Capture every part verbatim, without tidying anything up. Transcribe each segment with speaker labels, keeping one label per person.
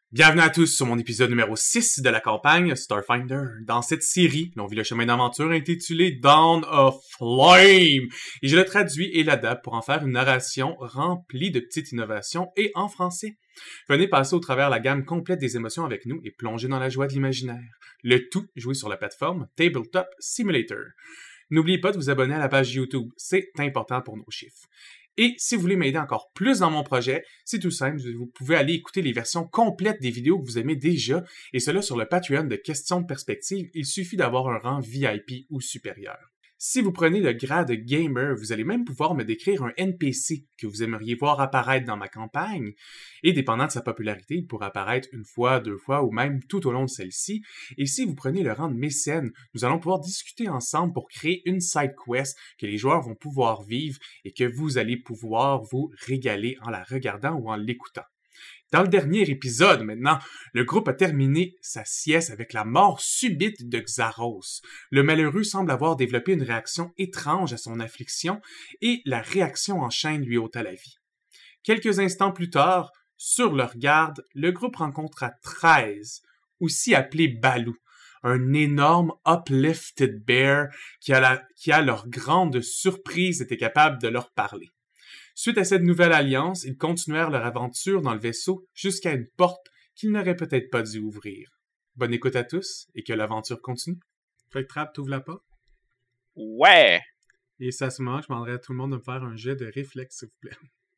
Speaker 1: Bienvenue à tous sur mon épisode numéro six de la campagne Starfinder. Dans cette série, l'on vit le chemin d'aventure intitulé Dawn of Flame. Et je le traduis et l'adapte pour en faire une narration remplie de petites innovations et en français. Venez passer au travers la gamme complète des émotions avec nous et plonger dans la joie de l'imaginaire. Le tout joué sur la plateforme Tabletop Simulator. N'oubliez pas de vous abonner à la page YouTube, c'est important pour nos chiffres. Et si vous voulez m'aider encore plus dans mon projet, c'est tout simple, vous pouvez aller écouter les versions complètes des vidéos que vous aimez déjà, et cela sur le Patreon de Questions de Perspective, il suffit d'avoir un rang V I P ou supérieur. Si vous prenez le grade Gamer, vous allez même pouvoir me décrire un N P C que vous aimeriez voir apparaître dans ma campagne, et dépendant de sa popularité, il pourra apparaître une fois, deux fois, ou même tout au long de celle-ci. Et si vous prenez le rang de mécène, nous allons pouvoir discuter ensemble pour créer une side quest que les joueurs vont pouvoir vivre et que vous allez pouvoir vous régaler en la regardant ou en l'écoutant. Dans le dernier épisode, maintenant, le groupe a terminé sa sieste avec la mort subite de Xaros. Le malheureux semble avoir développé une réaction étrange à son affliction et la réaction en chaîne lui ôta la vie. Quelques instants plus tard, sur leur garde, le groupe rencontra treize, aussi appelé Balou, un énorme uplifted bear qui, à la, qui à leur grande surprise était capable de leur parler. Suite à cette nouvelle alliance, ils continuèrent leur aventure dans le vaisseau jusqu'à une porte qu'ils n'auraient peut-être pas dû ouvrir. Bonne écoute à tous et que l'aventure continue. Fait que Trap, t'ouvres la porte.
Speaker 2: Ouais!
Speaker 1: Et c'est à ce moment que je demanderais à tout le monde de me faire un jet de réflexe, s'il vous plaît.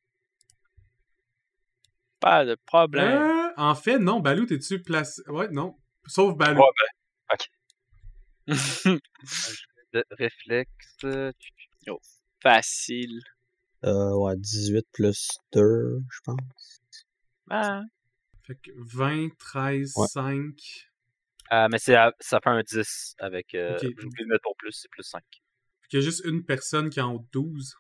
Speaker 2: Pas de problème.
Speaker 1: Euh, en fait, non, Balou, t'es-tu placé? Ouais, non. Sauf Balou.
Speaker 2: Ouais, ben, ok. de réflexe. Oh, facile.
Speaker 3: Euh, ouais, dix-huit plus deux, je pense.
Speaker 2: Ah.
Speaker 1: Fait que vingt, treize,
Speaker 3: Ouais.
Speaker 1: cinq.
Speaker 2: Euh, mais c'est, ça fait un dix avec. Euh,
Speaker 1: Ok.
Speaker 2: Je vais le mettre pour plus, c'est plus cinq.
Speaker 1: Fait qu'il y a juste une personne qui en haut de douze.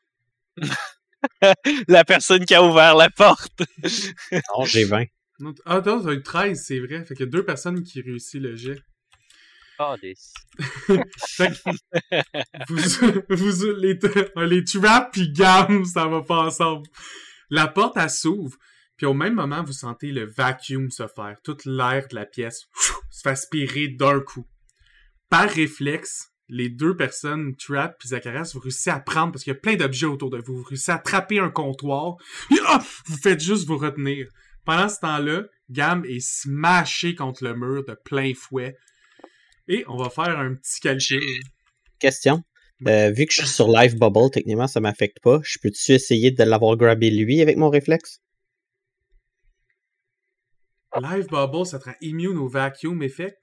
Speaker 2: La personne qui a ouvert la porte.
Speaker 3: Non, j'ai vingt.
Speaker 1: Non, t- ah, non, t'as eu treize, c'est vrai. Fait qu'il y a deux personnes qui réussissent le jet.
Speaker 2: Oh, des.
Speaker 1: Fait que vous, vous, les, les traps pis Gam, ça va pas ensemble. La porte, elle s'ouvre, puis au même moment, vous sentez le vacuum se faire. Tout l'air de la pièce se fait aspirer d'un coup. Par réflexe, les deux personnes, Trap puis Zacharias, vous réussissez à prendre, parce qu'il y a plein d'objets autour de vous, vous réussissez à attraper un comptoir, et ah, vous faites juste vous retenir. Pendant ce temps-là, Gam est smashé contre le mur de plein fouet. Et on va faire un petit calcul.
Speaker 3: Question. Euh, vu que je suis sur Live Bubble, techniquement, ça m'affecte pas. Je peux-tu essayer de l'avoir grabé lui avec mon réflexe?
Speaker 1: Live Bubble, ça te rend immune au vacuum effect.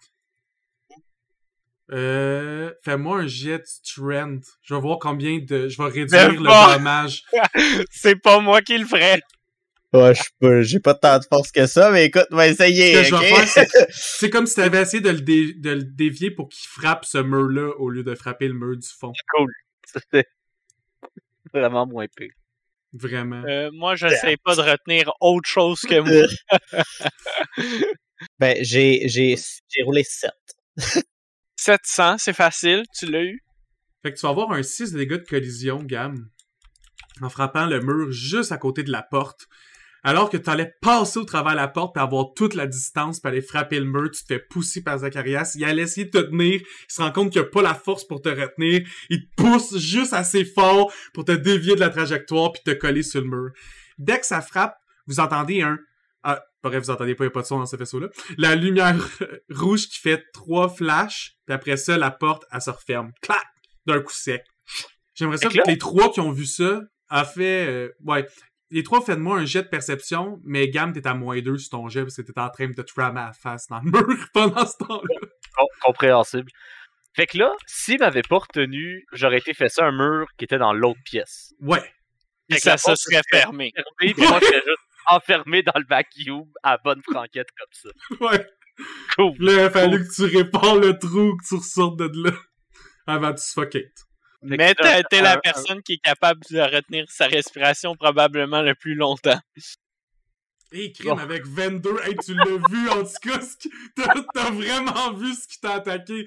Speaker 1: Euh, fais-moi un jet strength. Je vais voir combien de... Je vais réduire le
Speaker 2: pas.
Speaker 1: dommage.
Speaker 2: C'est pas moi qui le ferais.
Speaker 3: Ouais, je peux, j'ai pas tant de force que ça, mais écoute, on va essayer.
Speaker 1: Ce que je
Speaker 3: ok?
Speaker 1: vais faire, c'est, c'est comme si tu avais essayé de le, dé- de le dévier pour qu'il frappe ce mur-là au lieu de frapper le mur du fond.
Speaker 2: Cool. C'est vraiment moins pire.
Speaker 1: Vraiment.
Speaker 4: Euh, moi, j'essaie pas de retenir autre chose que moi.
Speaker 3: Ben, j'ai, j'ai, j'ai roulé sept.
Speaker 4: sept cents, c'est facile, tu l'as eu.
Speaker 1: Fait que tu vas avoir un six de dégâts de collision, Gam, en frappant le mur juste à côté de la porte. Alors que tu allais passer au travers de la porte puis avoir toute la distance puis aller frapper le mur, tu te fais pousser par Zacharias. Il allait essayer de te tenir, il se rend compte qu'il a pas la force pour te retenir. Il te pousse juste assez fort pour te dévier de la trajectoire puis te coller sur le mur. Dès que ça frappe, vous entendez un... Ah, bref, vous entendez pas, il n'y a pas de son dans ce vaisseau-là. La lumière rouge qui fait trois flashs, puis après ça, la porte, elle se referme. Clac! D'un coup sec. J'aimerais ça que les trois qui ont vu ça a fait... Euh, ouais... Les trois, faites-moi un jet de perception, mais Gam, t'es à moins deux sur ton jet parce que t'étais en train de te trammer à la face dans le mur pendant ce temps-là.
Speaker 2: Com- compréhensible. Fait que là, s'il m'avait pas retenu, j'aurais été fait ça un mur qui était dans l'autre pièce.
Speaker 1: Ouais.
Speaker 4: Et
Speaker 2: Fait que
Speaker 4: ça
Speaker 2: la
Speaker 4: se
Speaker 2: porte
Speaker 4: serait fermé.
Speaker 2: Fermé, puis moi, j'étais juste enfermé dans le vacuum à bonne franquette comme ça.
Speaker 1: Ouais.
Speaker 2: Cool.
Speaker 1: Là, il a fallu que tu répares le trou, que tu ressortes de là avant de suffoquer.
Speaker 4: Mais t'es, t'es
Speaker 2: un-
Speaker 4: la
Speaker 2: un-
Speaker 4: personne qui est capable de retenir sa respiration probablement le plus longtemps.
Speaker 1: Hé, crime, bon. Avec vingt-deux, hey, tu l'as vu, en tout cas, ce qui... t'as, t'as vraiment vu ce qui t'a attaqué.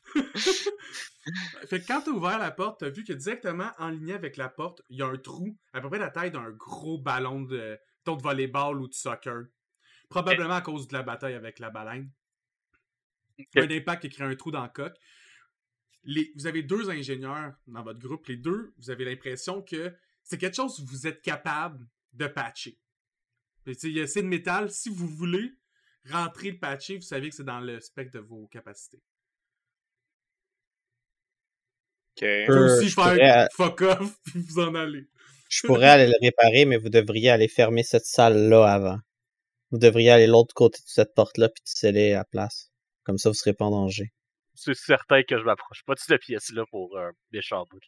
Speaker 1: Fait que quand t'as ouvert la porte, t'as vu que directement en ligne avec la porte, il y a un trou à peu près la taille d'un gros ballon de, de volleyball ou de soccer. probablement à cause de la bataille avec la baleine.
Speaker 2: Okay.
Speaker 1: Un impact qui crée un trou dans le coque. Les, vous avez deux ingénieurs dans votre groupe. Les deux, vous avez l'impression que c'est quelque chose que vous êtes capable de patcher. Il y a assez de métal. Si vous voulez rentrer le patcher, vous savez que c'est dans le spectre de vos capacités.
Speaker 4: Ok.
Speaker 1: Vous pouvez aussi
Speaker 3: je
Speaker 1: faire
Speaker 3: pourrais-
Speaker 1: fuck off puis vous en aller.
Speaker 3: Je pourrais aller le réparer, mais vous devriez aller fermer cette salle-là avant. Vous devriez aller de l'autre côté de cette porte-là puis sceller la place. Comme ça, vous serez pas en danger.
Speaker 2: C'est certain que je m'approche pas de cette pièce-là pour un méchant bout.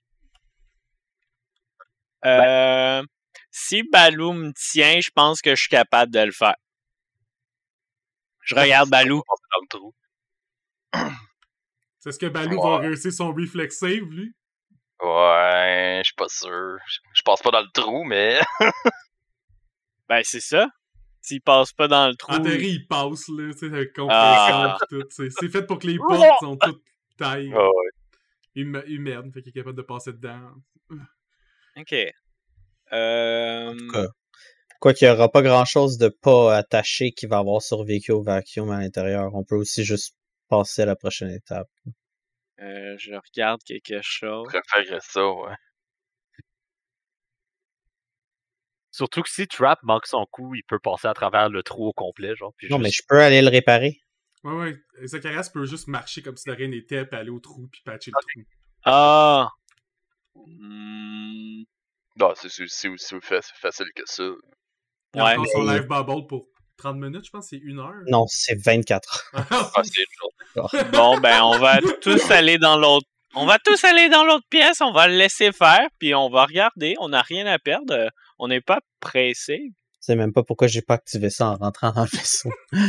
Speaker 4: Euh, si Balou me tient, je pense que je suis capable de le faire. Je regarde Balou.
Speaker 5: Passer dans le trou.
Speaker 1: C'est ce que Balou
Speaker 5: Ouais.
Speaker 1: va réussir son reflex save, lui?
Speaker 5: Ouais, je suis pas sûr. Je- Je passe pas dans le trou, mais.
Speaker 4: Ben, c'est ça. S'il passe pas dans le trou.
Speaker 1: En théorie, il passe, là, tu sais, avec compression
Speaker 4: Ah.
Speaker 1: pis tout. C'est, c'est fait pour que les portes sont toutes tailles
Speaker 5: Ah ouais.
Speaker 1: hum- humaines, fait qu'il est capable de passer dedans.
Speaker 4: Ok. Euh...
Speaker 3: cas, Quoi qu'il y aura pas grand-chose de pas attaché qui va avoir survécu au vacuum à l'intérieur. On peut aussi juste passer à la prochaine étape.
Speaker 4: euh, je regarde quelque chose.
Speaker 5: Je préférerais ça, ouais.
Speaker 2: Surtout que si Trap manque son coup, il peut passer à travers le trou au complet, genre. Puis
Speaker 3: Non, mais
Speaker 2: juste...
Speaker 3: je peux aller le réparer.
Speaker 1: Ouais, ouais. Zacharias peut juste marcher comme si de rien n'était, puis aller au trou, puis patcher le trou.
Speaker 4: Ah! Hmm,
Speaker 5: Non, c'est c'est- c'est aussi fa- c'est facile que ça.
Speaker 1: Il a
Speaker 4: Ouais,
Speaker 1: encore son
Speaker 3: mais-
Speaker 1: live bubble pour trente minutes, je pense, c'est une heure.
Speaker 3: Non, c'est vingt-quatre.
Speaker 5: Ah, c'est chaud.
Speaker 4: Bon, ben, on va tous aller dans l'autre. On va tous aller dans l'autre pièce, on va le laisser faire, puis on va regarder. On n'a rien à perdre. euh, On n'est pas pressé.
Speaker 3: Je sais même pas pourquoi j'ai pas activé ça en rentrant dans le vaisseau.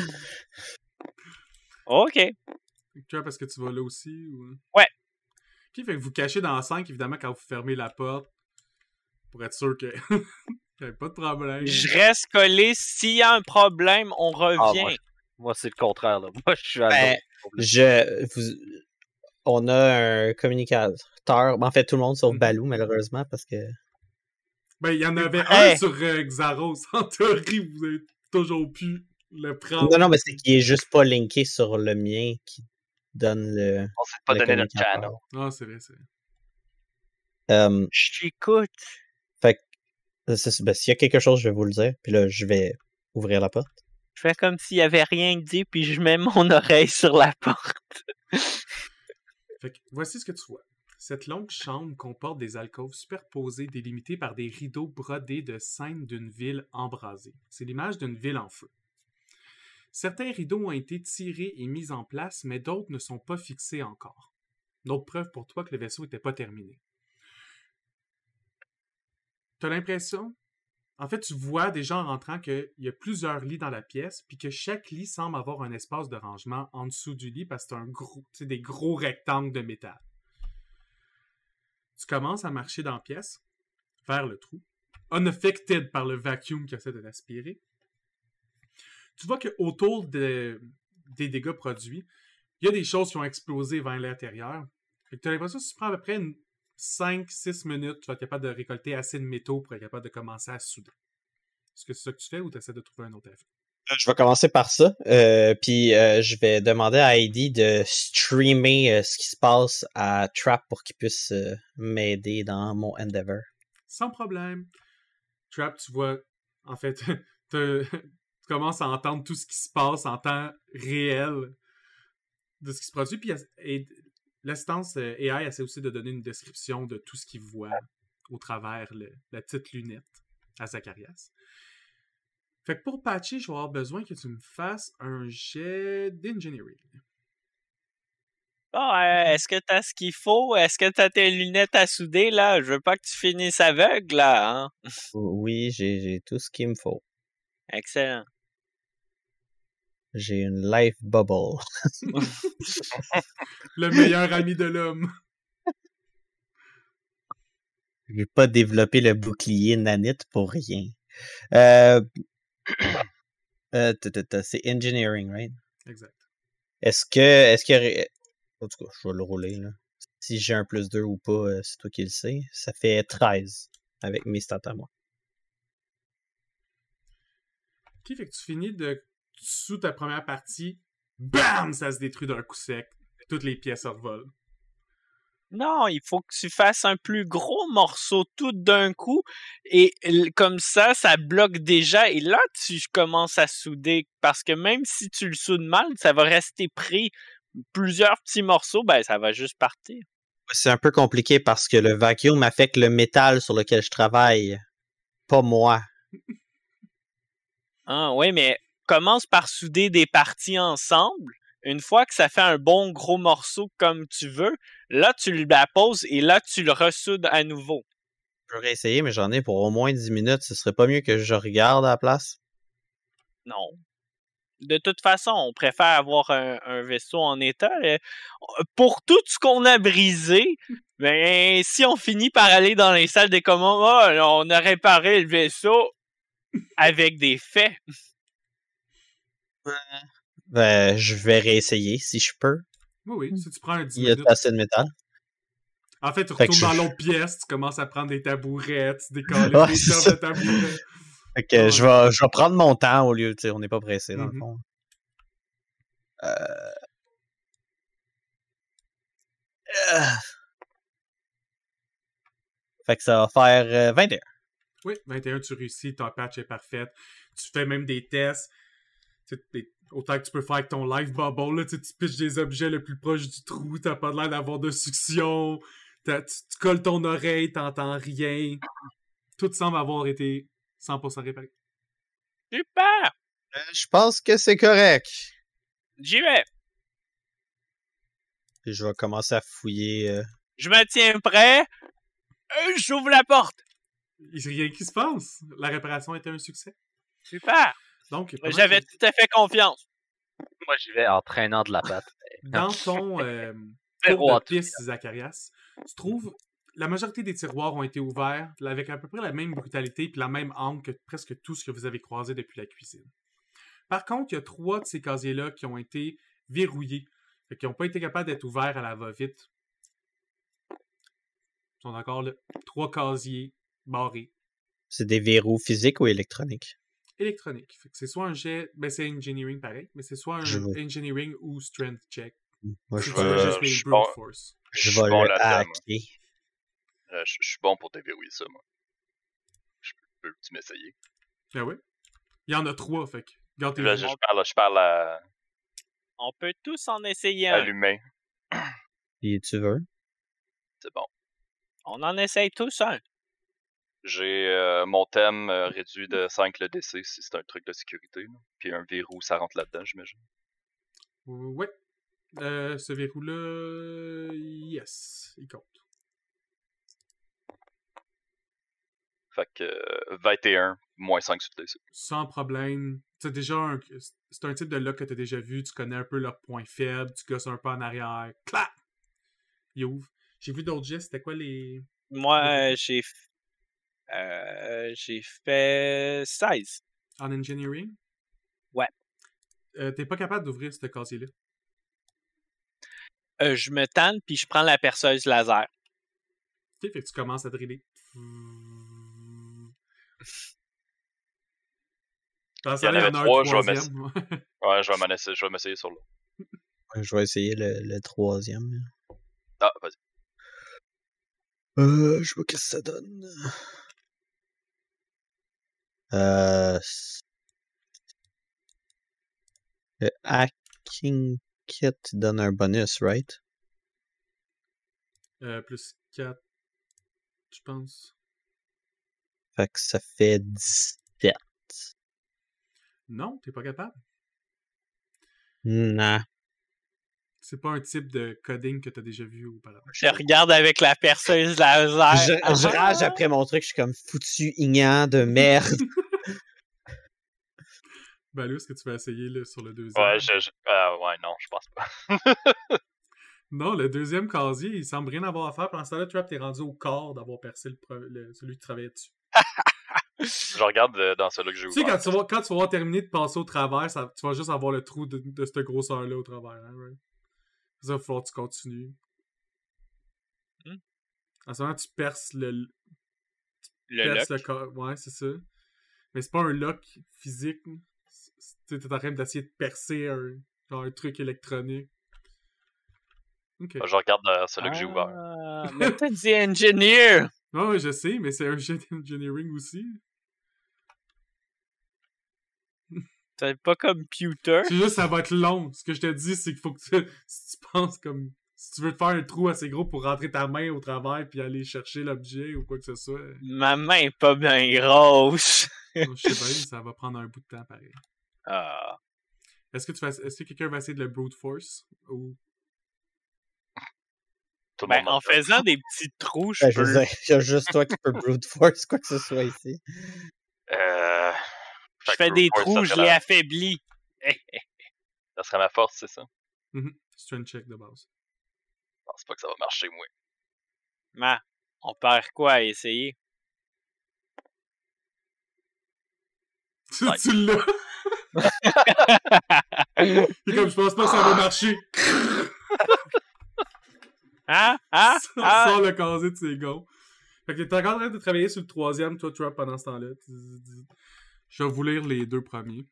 Speaker 4: Ok.
Speaker 1: Tu vois, parce que tu vas là aussi? Ou...
Speaker 4: Ouais.
Speaker 1: Ok, fait que vous cachez dans la cinq, évidemment, quand vous fermez la porte, pour être sûr que... qu'il n'y ait pas de problème.
Speaker 4: Je reste collé. S'il y a un problème, on revient.
Speaker 2: moi, Moi, c'est le contraire, là. Moi, je suis à
Speaker 3: Ben,
Speaker 2: l'autre problème.
Speaker 3: Je, vous, on a un communicateur. En fait, tout le monde sauf
Speaker 1: Mhm.
Speaker 3: Balou, malheureusement, parce que.
Speaker 1: Ben, il y en avait
Speaker 4: Hey.
Speaker 1: un sur euh, Xaros. En théorie, vous avez toujours pu le prendre.
Speaker 3: Non, non, mais c'est qu'il est juste pas linké sur le mien qui donne le.
Speaker 5: On s'est pas
Speaker 3: le
Speaker 5: donné notre
Speaker 3: communicateur.
Speaker 5: channel.
Speaker 1: Ah, c'est vrai, c'est vrai.
Speaker 3: Euh,
Speaker 4: Je t'écoute.
Speaker 3: fait que, c'est- ben, s'il y a quelque chose, je vais vous le dire. Puis là, je vais ouvrir la porte.
Speaker 4: Je fais comme s'il y avait rien dit, puis je mets mon oreille sur la porte.
Speaker 1: Fait que voici ce que tu vois. Cette longue chambre comporte des alcôves superposées délimitées par des rideaux brodés de scènes d'une ville embrasée. C'est l'image d'une ville en feu. Certains rideaux ont été tirés et mis en place, mais d'autres ne sont pas fixés encore. D'autres preuves pour toi que le vaisseau n'était pas terminé. T'as l'impression, en fait, tu vois déjà en rentrant qu'il y a plusieurs lits dans la pièce, puis que chaque lit semble avoir un espace de rangement en dessous du lit parce que c'est un gros, c'est des gros rectangles de métal. Tu commences à marcher dans la pièce, vers le trou, unaffected par le vacuum qui essaie de l'aspirer. Tu vois qu'autour de, des dégâts produits, il y a des choses qui ont explosé vers l'intérieur. Tu as l'impression que si tu prends à peu près cinq six minutes, tu vas être capable de récolter assez de métaux pour être capable de commencer à souder. Est-ce que c'est ça que tu fais ou tu essaies de trouver un autre effet?
Speaker 3: Je vais commencer par ça. Euh, puis euh, je vais demander à Heidi de streamer euh, ce qui se passe à Trap pour qu'il puisse euh, m'aider dans mon endeavor.
Speaker 1: Sans problème. Trap, tu vois, en fait, tu commences à entendre tout ce qui se passe en temps réel de ce qui se produit. Puis et, l'assistance euh, A I essaie aussi de donner une description de tout ce qu'il voit au travers le, la petite lunette à Zacharias. Fait que pour patcher, je vais avoir besoin que tu me fasses un jet d'engineering.
Speaker 4: Bon, euh, est-ce que t'as ce qu'il faut? Est-ce que t'as tes lunettes à souder, là? Je veux pas que tu finisses aveugle, là, hein?
Speaker 3: Oui, j'ai, j'ai tout ce qu'il me faut.
Speaker 4: Excellent.
Speaker 3: J'ai une life bubble.
Speaker 1: Le meilleur ami de l'homme.
Speaker 3: J'ai pas développé le bouclier nanite pour rien. Euh, euh, ta, ta, ta, c'est engineering, right?
Speaker 1: Exact.
Speaker 3: Est-ce que, est-ce que, en tout cas, je vais le rouler, là. Si j'ai un plus deux ou pas, euh, c'est toi qui le sais. Ça fait treize avec mes stats à moi.
Speaker 1: Ok, fait que tu finis de sous ta première partie, bam, ça se détruit d'un coup sec. Toutes les pièces se revolent.
Speaker 4: Non, il faut que tu fasses un plus gros morceau tout d'un coup et l- comme ça, ça bloque déjà et là, tu commences à souder parce que même si tu le soudes mal, ça va rester pris. Plusieurs petits morceaux, ben ça va juste partir.
Speaker 3: C'est un peu compliqué parce que le vacuum affecte le métal sur lequel je travaille, pas moi.
Speaker 4: Ah oui, mais commence par souder des parties ensemble. Une fois que ça fait un bon gros morceau comme tu veux, là, tu le la poses et là, tu le ressoudes à nouveau.
Speaker 3: Je peux réessayer, mais j'en ai pour au moins dix minutes. Ce serait pas mieux que je regarde à la place?
Speaker 4: Non. De toute façon, on préfère avoir un, un vaisseau en état. Euh, Pour tout ce qu'on a brisé, ben, si on finit par aller dans les salles des commandes, oh, on a réparé le vaisseau avec des faits.
Speaker 3: Ben, je vais réessayer si je peux.
Speaker 1: Oui, oui, si tu prends un dix
Speaker 3: Il y a
Speaker 1: minutes.
Speaker 3: assez de métal.
Speaker 1: En fait, tu
Speaker 3: Fait que
Speaker 1: retournes
Speaker 3: je-
Speaker 1: dans l'autre pièce, tu commences à prendre des tabourets, tu décolles
Speaker 3: Ouais,
Speaker 1: des
Speaker 3: c'est
Speaker 1: tables
Speaker 3: ça.
Speaker 1: de tabourets.
Speaker 3: Fait que
Speaker 1: Ouais.
Speaker 3: je vais, je vais prendre mon temps au lieu, tu sais, on n'est pas pressé dans
Speaker 1: Mhm.
Speaker 3: le fond. Euh... euh. Fait que ça va faire euh, vingt et un.
Speaker 1: Oui, vingt et un, tu réussis, ton patch est parfaite. Tu fais même des tests. Tu sais, des- autant que tu peux faire avec ton life bubble, là, tu sais, tu pitches des objets le plus proche du trou, t'as pas l'air d'avoir de succion, t'as- tu, tu colles ton oreille, t'entends rien. Tout semble avoir été cent pour cent réparé.
Speaker 4: Super!
Speaker 3: Euh, je pense que c'est correct.
Speaker 4: J'y vais.
Speaker 3: Puis je vais commencer à fouiller. euh,
Speaker 4: Je me tiens prêt. Euh, J'ouvre la porte.
Speaker 1: Il n'y a rien qui se passe. La réparation était un succès.
Speaker 4: Super!
Speaker 1: Donc, pendant
Speaker 4: J'avais
Speaker 1: que-
Speaker 4: tout à fait confiance.
Speaker 2: Moi, j'y vais en traînant de la patte.
Speaker 1: dans ton euh,
Speaker 2: Zéro
Speaker 1: tour
Speaker 2: en
Speaker 1: de piste, Zacharias, tu trouves la majorité des tiroirs ont été ouverts avec à peu près la même brutalité et la même angle que presque tout ce que vous avez croisé depuis la cuisine. Par contre, il y a trois de ces casiers-là qui ont été verrouillés, fait qui n'ont pas été capables d'être ouverts à la va-vite. Ils sont encore là. Trois casiers barrés.
Speaker 3: C'est des verrous physiques ou électroniques?
Speaker 1: Électroniques. Fait que c'est soit un jet, ben c'est engineering pareil, mais c'est soit un
Speaker 3: Je vais-
Speaker 1: engineering ou strength check.
Speaker 3: Moi,
Speaker 1: Si
Speaker 3: je
Speaker 1: tu veux
Speaker 3: vais,
Speaker 5: Euh,
Speaker 1: juste
Speaker 5: je
Speaker 1: les
Speaker 5: suis
Speaker 1: brute
Speaker 5: bon.
Speaker 1: force.
Speaker 5: Je
Speaker 3: je
Speaker 5: suis
Speaker 3: vais
Speaker 5: bon
Speaker 3: le
Speaker 5: là-dedans, moi.
Speaker 3: hacker.
Speaker 5: Euh, Je je suis bon pour déverrouiller ça, moi. Je peux tu m'essayer.
Speaker 1: Ah ouais? Il y en a trois, fait que garde tes
Speaker 5: Là,
Speaker 1: yeux.
Speaker 5: je, je parle, je parle à,
Speaker 4: On peut tous en essayer
Speaker 5: à
Speaker 4: un.
Speaker 5: l'humain.
Speaker 3: Si tu veux.
Speaker 5: C'est bon.
Speaker 4: On en essaye tous un.
Speaker 5: J'ai euh, mon thème euh, réduit de cinq le D C si c'est un truc de sécurité. Là. Puis un verrou, ça rentre là-dedans, j'imagine.
Speaker 1: Ouais. Euh, ce verrou-là, yes, il compte.
Speaker 5: Fait que euh, vingt et un, moins cinq sur le D C.
Speaker 1: Sans problème. C'est déjà un, c'est un type de lock que t'as déjà vu, tu connais un peu leurs points faibles, tu gosses un peu en arrière, clac! Il ouvre. J'ai vu d'autres gestes, c'était quoi les...
Speaker 4: Moi,
Speaker 1: Ok.
Speaker 4: euh, j'ai f- euh, j'ai fait seize.
Speaker 1: En engineering?
Speaker 4: Ouais.
Speaker 1: Euh, t'es pas capable d'ouvrir ce casier-là.
Speaker 4: Euh, je me tanne puis je prends la perceuse laser.
Speaker 1: Ok, fait que tu commences à driller. Dans
Speaker 5: Il y en
Speaker 1: il y
Speaker 5: avait
Speaker 1: en a un
Speaker 5: trois, je vais
Speaker 1: troisième.
Speaker 5: Ouais, je vais m'en essayer, je vais m'essayer sur l'autre.
Speaker 3: Je vais essayer le, le troisième.
Speaker 5: Ah, vas-y.
Speaker 3: Euh, je vois qu'est-ce que ça donne. Euh, c- le hacking kit donne un bonus, right?
Speaker 1: Euh, plus quatre, je pense.
Speaker 3: Fait que ça fait dix-sept.
Speaker 1: Non, t'es pas capable.
Speaker 3: Non.
Speaker 1: C'est pas un type de coding que t'as déjà vu auparavant.
Speaker 4: Je regarde avec la perceuse laser.
Speaker 3: Je,
Speaker 4: Ah!
Speaker 3: je rage après mon truc, je suis comme foutu ignant de merde.
Speaker 1: Ben là, est-ce que tu vas essayer là, sur le deuxième?
Speaker 5: Ouais, je, je- euh, ouais, non, je pense pas.
Speaker 1: Non, le deuxième casier, il semble rien avoir à faire. Pendant ce temps-là, Trap, t'es rendu au corps d'avoir percé le, pre- le- celui qui travaillait dessus.
Speaker 5: Je regarde euh, dans celui que j'ai
Speaker 1: Tu sais,
Speaker 5: ouvert.
Speaker 1: quand tu, vas, quand tu vas avoir terminé de passer au travers, ça, tu vas juste avoir le trou de, de cette grosseur-là au travers. Hein, right? Ça, il va falloir que tu continues.
Speaker 4: Hmm.
Speaker 1: En ce moment, tu perces le,
Speaker 4: Le
Speaker 1: perces
Speaker 4: lock.
Speaker 1: le corps. Ouais, c'est ça. Mais c'est pas un lock physique. Tu es en train d'essayer de percer un, genre un truc électronique. Ok.
Speaker 5: Je regarde euh, celui que j'ai ouvert.
Speaker 4: Ah, mais t'as dit engineer!
Speaker 1: Ouais, ouais, je sais, mais c'est un jeu d'engineering aussi.
Speaker 4: C'est pas computer.
Speaker 1: C'est juste, ça va être long. Ce que je te dis, c'est qu'il faut que tu, si tu penses comme, si tu veux te faire un trou assez gros pour rentrer ta main au travers puis aller chercher l'objet ou quoi que ce soit.
Speaker 4: Ma main est pas bien grosse.
Speaker 1: Je sais pas, ça va prendre un bout de temps pareil.
Speaker 4: Ah.
Speaker 1: Est-ce que tu vas, est-ce que quelqu'un va essayer de le brute force ou
Speaker 5: Tout le
Speaker 4: Ben,
Speaker 5: monde
Speaker 4: en
Speaker 5: en fait.
Speaker 4: faisant des petits trous, je
Speaker 3: Ben, je
Speaker 4: peux.
Speaker 3: veux dire, il y a juste toi qui peux brute force quoi que ce soit ici.
Speaker 5: Euh...
Speaker 4: Je
Speaker 5: fait
Speaker 4: fais
Speaker 5: que
Speaker 4: des
Speaker 5: brute force,
Speaker 4: trous,
Speaker 5: ça
Speaker 4: je l'ai
Speaker 5: serait la-
Speaker 4: affaibli.
Speaker 5: Ça serait ma force, c'est ça? Je
Speaker 1: Mhm. Strength check de base.
Speaker 5: pense pas que ça va marcher, moi.
Speaker 4: Ma, on perd quoi à essayer?
Speaker 1: Tu,
Speaker 5: Ouais.
Speaker 1: tu l'as. Et comme je pense pas que ça va marcher.
Speaker 4: Hein? Hein?
Speaker 1: On
Speaker 4: Ah!
Speaker 1: sort le casier de ses gonds. Fait que t'es encore en train de travailler sur le troisième, toi, Trap, pendant ce temps-là. Je vais vous lire les deux premiers.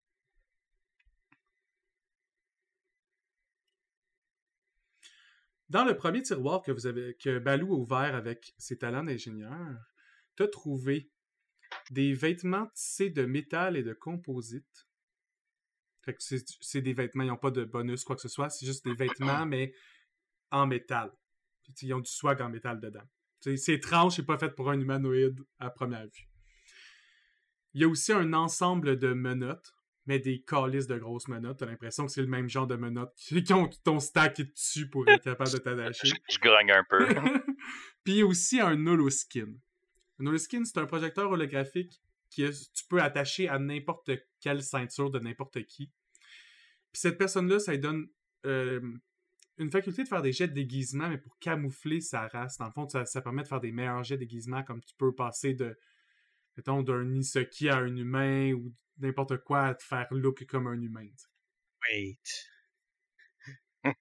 Speaker 1: Dans le premier tiroir que vous avez, que Balou a ouvert avec ses talents d'ingénieur, t'as trouvé des vêtements tissés de métal et de composite. Fait que c'est, c'est des vêtements, ils n'ont pas de bonus, quoi que ce soit. C'est juste des vêtements, mais en métal. Puis, ils ont du swag en métal dedans. T'sais, c'est étrange, c'est pas fait pour un humanoïde à première vue. Il y a aussi un ensemble de menottes, mais des calices de grosses menottes. T'as l'impression que c'est le même genre de menottes qui ont ton stack dessus pour être capable de t'attacher.
Speaker 5: Je, je grogne un peu.
Speaker 1: Puis il y a aussi un holoskin. Un holoskin, c'est un projecteur holographique que tu peux attacher à n'importe quelle ceinture de n'importe qui. Puis cette personne-là, ça lui donne euh, une faculté de faire des jets de déguisement, mais pour camoufler sa race. Dans le fond, ça, ça permet de faire des meilleurs jets de déguisement, comme tu peux passer de, mettons, d'un Nisoki à un humain ou n'importe quoi à te faire look comme un humain. T'sais.
Speaker 3: Wait.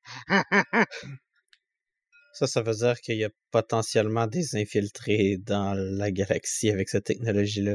Speaker 3: Ça, ça veut dire qu'il y a potentiellement des infiltrés dans la galaxie avec cette technologie-là.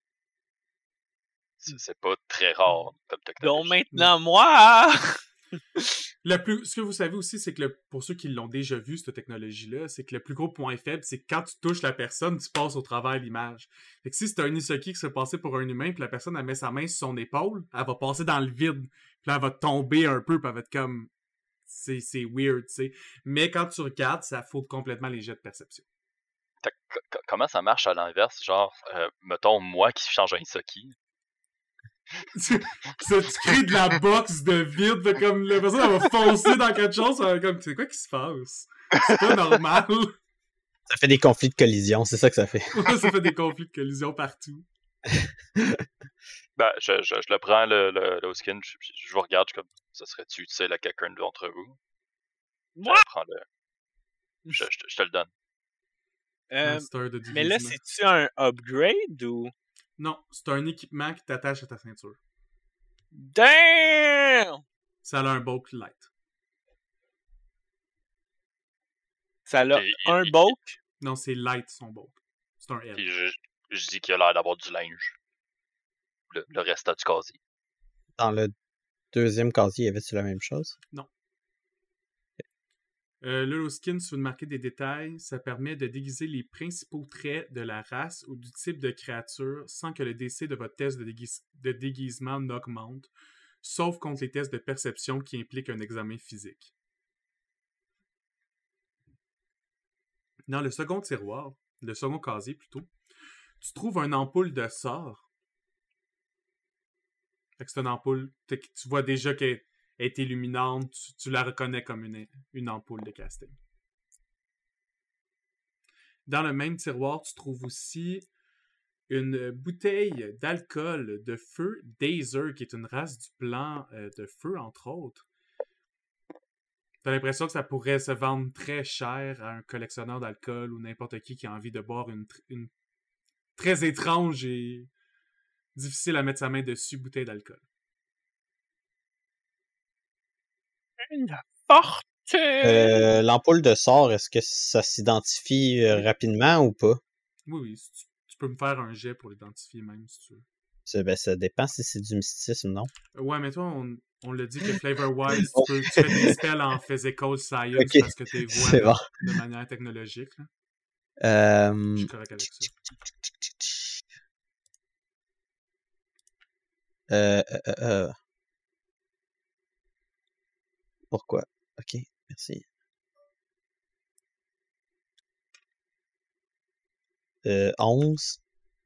Speaker 5: C'est c'est pas très rare comme
Speaker 4: Donc
Speaker 5: technologie.
Speaker 4: maintenant, moi!
Speaker 1: Le plus, ce que vous savez aussi, c'est que le, pour ceux qui l'ont déjà vu, cette technologie-là, c'est que le plus gros point faible, c'est que quand tu touches la personne, tu passes au travers de l'image. Fait que si c'est un Nisoki qui se fait passer pour un humain, puis la personne, elle met sa main sur son épaule, elle va passer dans le vide. Puis là, elle va tomber un peu, puis elle va être comme... C'est, c'est weird, tu sais. Mais quand tu regardes, ça fout complètement les jets de perception.
Speaker 5: Fait que co- comment ça marche à l'inverse? Genre, euh, mettons, moi qui change un Isoki.
Speaker 1: tu, tu crées de la boxe de vide, de comme la personne, elle va foncer dans quelque chose, elle va comme, c'est quoi qui se passe? C'est pas normal.
Speaker 3: Ça fait des conflits de collision, c'est ça que ça fait.
Speaker 1: Ça fait des conflits de collision partout.
Speaker 5: Ben, je, je, je le prends, le, le, le skin, je, je, je vous regarde, je suis comme, ça serait-tu utile à quelqu'un d'entre vous?
Speaker 4: Moi?
Speaker 5: Je prends le... Je, je, te- je te le donne.
Speaker 4: Euh,
Speaker 1: Master de
Speaker 4: mais là,
Speaker 1: déguisement.
Speaker 4: c'est-tu un upgrade ou.
Speaker 1: Non, c'est un équipement qui t'attache à ta ceinture.
Speaker 4: Damn!
Speaker 1: Ça a un bulk light.
Speaker 4: Ça a
Speaker 5: Et-
Speaker 4: un
Speaker 5: et-
Speaker 4: bulk?
Speaker 1: Non, c'est light son bulk. C'est un L.
Speaker 5: Puis je, je dis qu'il a l'air d'avoir du linge. Le, le reste a du casier.
Speaker 3: Dans le deuxième casier, y avait-tu la même chose?
Speaker 1: Euh, l'holoskin, si vous marquez des détails, ça permet de déguiser les principaux traits de la race ou du type de créature sans que le D C de votre test de, déguise- de déguisement n'augmente, sauf contre les tests de perception qui impliquent un examen physique. Dans le second tiroir, le second casier plutôt, tu trouves une ampoule de sort. Fait que c'est une ampoule, t'es- tu vois déjà qu'elle est illuminante, tu, tu la reconnais comme une, une ampoule de casting. Dans le même tiroir, tu trouves aussi une bouteille d'alcool de feu Dazer, qui est une race du plan euh, de feu, entre autres. T'as l'impression que ça pourrait se vendre très cher à un collectionneur d'alcool ou n'importe qui qui a envie de boire une, tr- une très étrange et difficile à mettre sa main dessus bouteille d'alcool.
Speaker 4: Une porte!
Speaker 3: Euh, l'ampoule de sort, est-ce que ça s'identifie euh, rapidement ou pas?
Speaker 1: Oui, oui, si tu, tu peux me faire un jet pour l'identifier même, si tu veux.
Speaker 3: Ça, ben, ça dépend si c'est du mysticisme ou non.
Speaker 1: Ouais, mais toi, on, on l'a dit que flavor-wise, tu, peux, tu fais des spells en physical science
Speaker 3: Ok,
Speaker 1: parce que tu vois
Speaker 3: c'est
Speaker 1: de,
Speaker 3: bon.
Speaker 1: de manière technologique. Là. Je
Speaker 3: Euh...
Speaker 1: suis correct avec ça.
Speaker 3: Euh, euh, euh, euh. Pourquoi? Ok, merci. Euh, onze.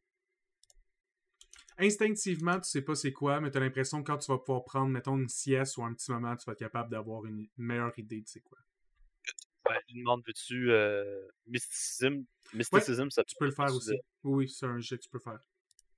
Speaker 1: Instinctivement, tu sais pas c'est quoi, mais t'as l'impression que quand tu vas pouvoir prendre, mettons, une sieste ou un petit moment, tu vas être capable d'avoir une, une meilleure idée de c'est quoi.
Speaker 2: Ouais, je demande, veux-tu euh, mysticisme?
Speaker 1: Ouais,
Speaker 2: Mysticisme, ça
Speaker 1: tu peux le faire aussi.
Speaker 2: de...
Speaker 1: Oui, c'est un jet que tu peux faire.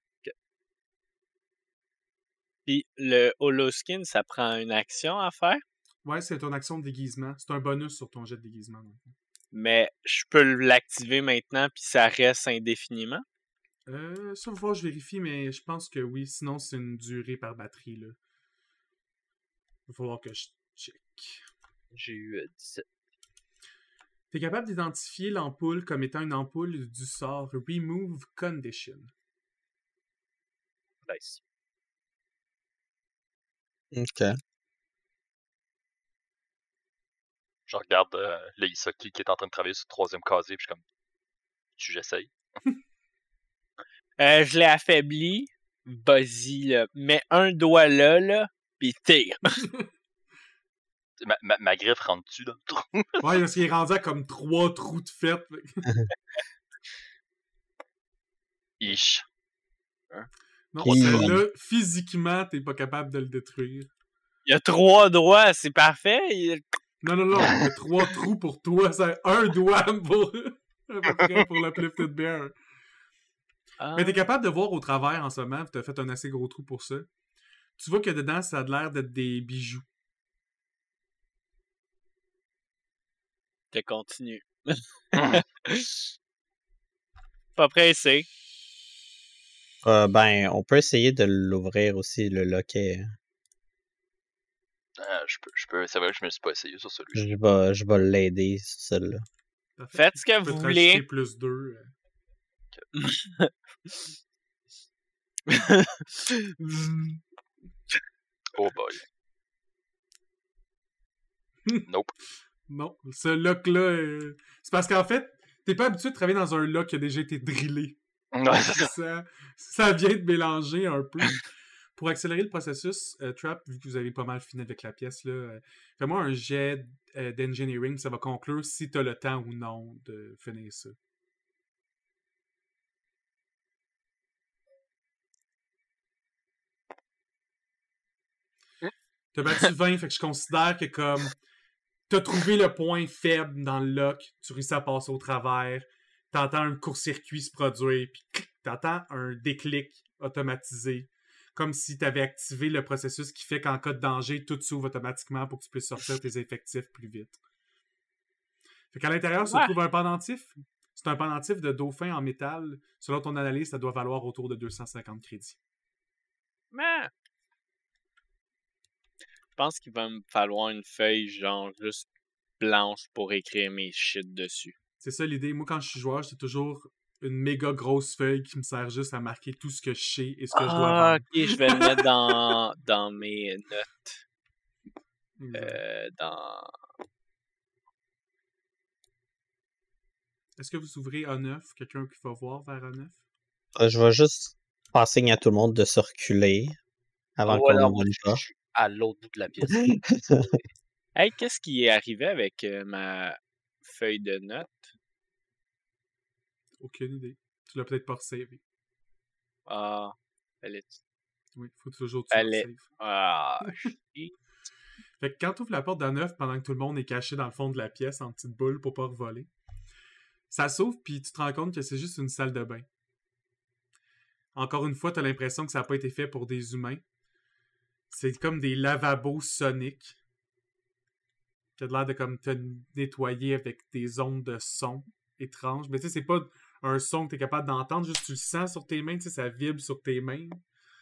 Speaker 4: Puis le holoskin, ça prend une action à faire,
Speaker 1: Ouais, c'est ton action de déguisement. C'est un bonus sur ton jet de déguisement. Donc.
Speaker 4: mais je peux l'activer maintenant puis ça reste indéfiniment.
Speaker 1: Euh, ça, faut voir, je vérifie, mais je pense que oui. Sinon, c'est une durée par batterie, là. Il va falloir que je check.
Speaker 2: J'ai eu euh, dix-sept.
Speaker 1: T'es capable d'identifier l'ampoule comme étant une ampoule du sort Remove Condition.
Speaker 2: Nice.
Speaker 3: Ok.
Speaker 5: Je regarde euh, le Isaki qui est en train de travailler sur le troisième casier, puis je suis comme, tu j'essaye.
Speaker 4: Euh, je l'ai affaibli. Vas-y, là. Mets un doigt là, là, pis tire.
Speaker 5: Ma, ma, ma griffe rentre-tu dans le trou?
Speaker 1: Ouais, parce qu'il est rendu à comme trois trous de fête.
Speaker 5: Ish.
Speaker 1: Non,
Speaker 3: Hi.
Speaker 1: celle-là, physiquement, t'es pas capable de le détruire.
Speaker 4: Il y a trois doigts, c'est parfait. Il-
Speaker 1: Non, non, non, il y a trois trous pour toi. C'est un doigt pour, à peu près pour la Plifted Bear.
Speaker 4: Ah.
Speaker 1: Mais t'es capable de voir au travers en ce moment, t'as fait un assez gros trou pour ça. Tu vois que dedans, ça a l'air d'être des bijoux.
Speaker 4: Je continue. Pas pressé.
Speaker 3: Euh, ben, on peut essayer de l'ouvrir aussi, le loquet.
Speaker 5: Ah, je peux, je peux, c'est vrai que je me suis pas essayé sur celui-ci.
Speaker 3: Je vais, je vais l'aider sur celle-là.
Speaker 1: Parfait.
Speaker 4: Faites ce que
Speaker 1: Tu peux
Speaker 4: vous
Speaker 1: te
Speaker 4: voulez.
Speaker 1: rajouter plus deux.
Speaker 5: Oh boy. Nope.
Speaker 1: Non, ce lock-là, euh, c'est parce qu'en fait, t'es pas habitué de travailler dans un lock qui a déjà été drillé.
Speaker 5: Ouais, c'est ça.
Speaker 1: ça, ça vient de mélanger un peu. Pour accélérer le processus, euh, Trap, vu que vous avez pas mal fini avec la pièce, là, euh, fais-moi un jet euh, d'engineering, ça va conclure si t'as le temps ou non de finir ça. T'as battu vingt, fait que je considère que comme t'as trouvé le point faible dans le lock, tu réussis à passer au travers, t'entends un court-circuit se produire, puis clic, t'entends un déclic automatisé, comme si t'avais activé le processus qui fait qu'en cas de danger, tout s'ouvre automatiquement pour que tu puisses sortir tes effectifs plus vite. Fait qu'à l'intérieur se
Speaker 4: Ouais.
Speaker 1: trouve un pendentif. C'est un pendentif de dauphin en métal. Selon ton analyse, ça doit valoir autour de deux cent cinquante crédits.
Speaker 4: Mais... Je pense qu'il va me falloir une feuille, genre, juste blanche pour écrire mes shit dessus.
Speaker 1: C'est ça l'idée. Moi, quand je suis joueur, j'ai toujours une méga grosse feuille qui me sert juste à marquer tout ce que je sais et ce que je dois
Speaker 4: Ah,
Speaker 1: vendre.
Speaker 4: ok, je vais le mettre dans, dans mes notes.
Speaker 1: Exact.
Speaker 4: Euh, dans...
Speaker 1: Est-ce que vous ouvrez A neuf? Quelqu'un qui va voir vers A neuf?
Speaker 3: Euh, je vais juste faire signe à tout le monde de se reculer avant
Speaker 2: Oh,
Speaker 3: qu'on
Speaker 2: voilà,
Speaker 3: ouvre
Speaker 2: moi,
Speaker 3: une
Speaker 2: je
Speaker 3: porte.
Speaker 2: suis à l'autre bout de la pièce.
Speaker 4: Hey, qu'est-ce qui est arrivé avec euh, ma feuille de notes?
Speaker 1: Aucune idée. Tu l'as peut-être pas resavé.
Speaker 4: Ah, elle est...
Speaker 1: Oui, faut toujours que tu
Speaker 4: Elle
Speaker 1: le
Speaker 4: est-
Speaker 1: resaves.
Speaker 4: Ah, chi.
Speaker 1: Fait que quand tu ouvres la porte d'A neuf pendant que tout le monde est caché dans le fond de la pièce en petite boule pour pas revoler, ça s'ouvre puis tu te rends compte que c'est juste une salle de bain. Encore une fois, t'as l'impression que ça n'a pas été fait pour des humains. C'est comme des lavabos soniques. Qui a l'air de comme te nettoyer avec des ondes de son étranges. Mais tu sais, c'est pas un son que t'es capable d'entendre, juste tu le sens sur tes mains, tu sais, ça vibre sur tes mains.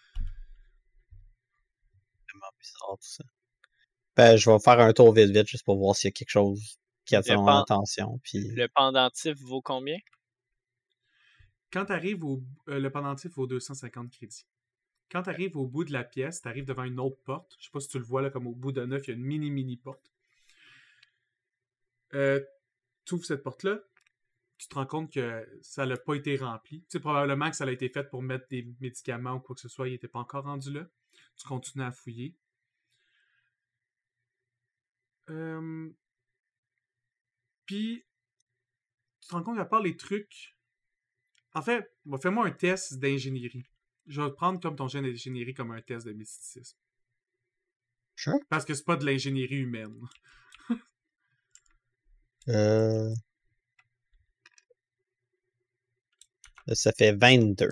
Speaker 3: Vraiment bizarre tout ça. Ben, je vais faire un tour vite vite juste pour voir s'il y a quelque chose qui attire
Speaker 4: Le
Speaker 3: mon
Speaker 4: pan-
Speaker 3: attention. Puis...
Speaker 4: Le pendentif vaut combien?
Speaker 1: Quand t'arrives au... euh, le pendentif vaut deux cent cinquante crédits. quand tu arrives au bout de la pièce, tu arrives devant une autre porte. Je sais pas si tu le vois, là, comme au bout d'un œuf, il y a une mini-mini porte. Euh, tu ouvres cette porte-là, tu te rends compte que ça n'a pas été rempli. Tu sais, probablement que ça a été fait pour mettre des médicaments ou quoi que ce soit, il n'était pas encore rendu là. Tu continues à fouiller. Euh... Puis, tu te rends compte qu'à part les trucs... En fait, bah, fais-moi un test d'ingénierie. Je vais te prendre comme ton jet d'ingénierie comme un test de mysticisme.
Speaker 3: Sure.
Speaker 1: Parce que c'est pas de l'ingénierie humaine.
Speaker 3: Euh... Ça fait vingt-deux.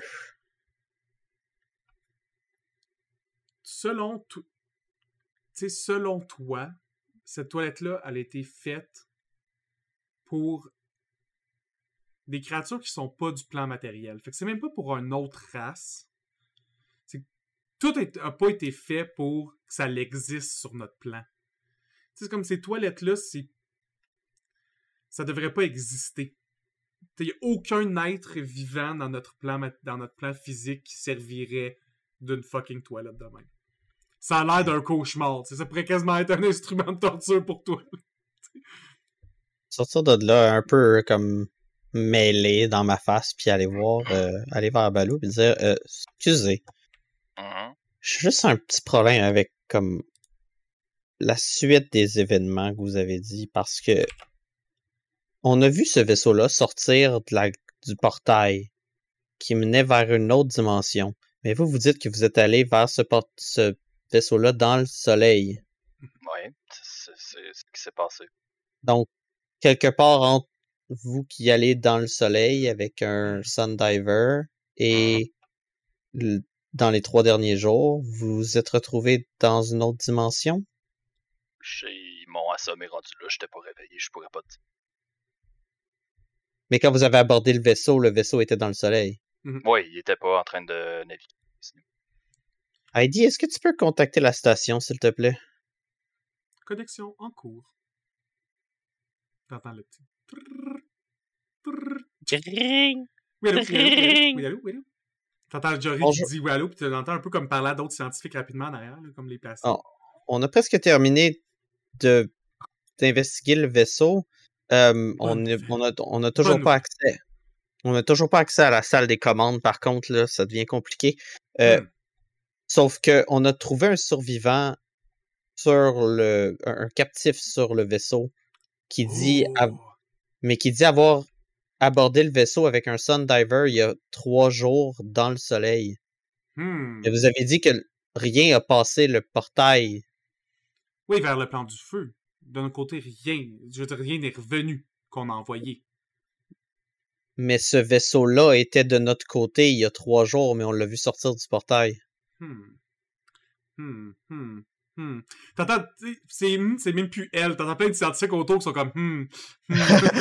Speaker 1: Selon, tu sais, selon toi, cette toilette-là, elle a été faite pour des créatures qui sont pas du plan matériel. Fait que c'est même pas pour une autre race. C'est que tout n'a pas été fait pour que ça existe sur notre plan. C'est comme ces toilettes-là, c'est... ça devrait pas exister. Il n'y a aucun être vivant dans notre plan, dans notre plan physique qui servirait d'une fucking toilette de même. Ça a l'air d'un cauchemar. Ça pourrait quasiment être un instrument de torture pour toi.
Speaker 3: Sortir de là un peu comme mêlé dans ma face, puis aller voir, euh, aller vers Balou, puis dire euh, excusez,
Speaker 5: Mhm.
Speaker 3: j'ai juste un petit problème avec comme la suite des événements que vous avez dit, parce que on a vu ce vaisseau-là sortir de la, du portail qui menait vers une autre dimension. Mais vous, vous dites que vous êtes allé vers ce, port- ce vaisseau-là dans le soleil.
Speaker 5: Ouais, c'est c'est ce qui s'est passé.
Speaker 3: Donc, quelque part entre vous qui allez dans le soleil avec un Sundiver et l- dans les trois derniers jours, vous vous êtes retrouvé dans une autre dimension?
Speaker 5: J'ai- Ils m'ont assommé rendu là, j'étais pas réveillé, je pourrais pas te dire.
Speaker 3: Mais quand vous avez abordé le vaisseau, le vaisseau était dans le soleil.
Speaker 5: Ouais, il était pas en train de naviguer.
Speaker 3: Heidi, est-ce que tu peux contacter la station, s'il te plaît?
Speaker 1: Connexion en cours. T'entends le petit... trrr, trrr.
Speaker 4: Tring,
Speaker 1: Oui, allô, oui, allô, oui, allô,
Speaker 4: tring.
Speaker 1: oui, allô, oui, allô. T'entends Jory
Speaker 3: Bonjour.
Speaker 1: qui dit oui, allô, puis tu l'entends un peu comme parler à d'autres scientifiques rapidement derrière, là, comme les placer.
Speaker 3: Oh. On a presque terminé de d'investiguer le vaisseau. Euh, on,
Speaker 1: Bonne
Speaker 3: est-
Speaker 1: nouvelle.
Speaker 3: on a, on a toujours
Speaker 1: Bonne
Speaker 3: pas
Speaker 1: nouvelle.
Speaker 3: accès. On a toujours pas accès à la salle des commandes, par contre, là, ça devient compliqué. Euh,
Speaker 1: Hmm.
Speaker 3: Sauf que on a trouvé un survivant sur le. un, un captif sur le vaisseau qui dit av-
Speaker 1: Oh.
Speaker 3: mais qui dit avoir abordé le vaisseau avec un Sundiver il y a trois jours dans le soleil.
Speaker 1: Hmm.
Speaker 3: Et vous avez dit que rien a passé le portail.
Speaker 1: Oui, vers le plan du feu. De notre côté, rien. Je veux dire, rien n'est revenu qu'on a envoyé.
Speaker 3: Mais ce vaisseau-là était de notre côté il y a trois jours, mais on l'a vu sortir du portail.
Speaker 1: Hmm. Hmm. Hmm. Hmm. T'entends, tu sais, c'est hmm, c'est même plus elle. T'entends plein de scientifiques autour qui sont comme hmm. hmm.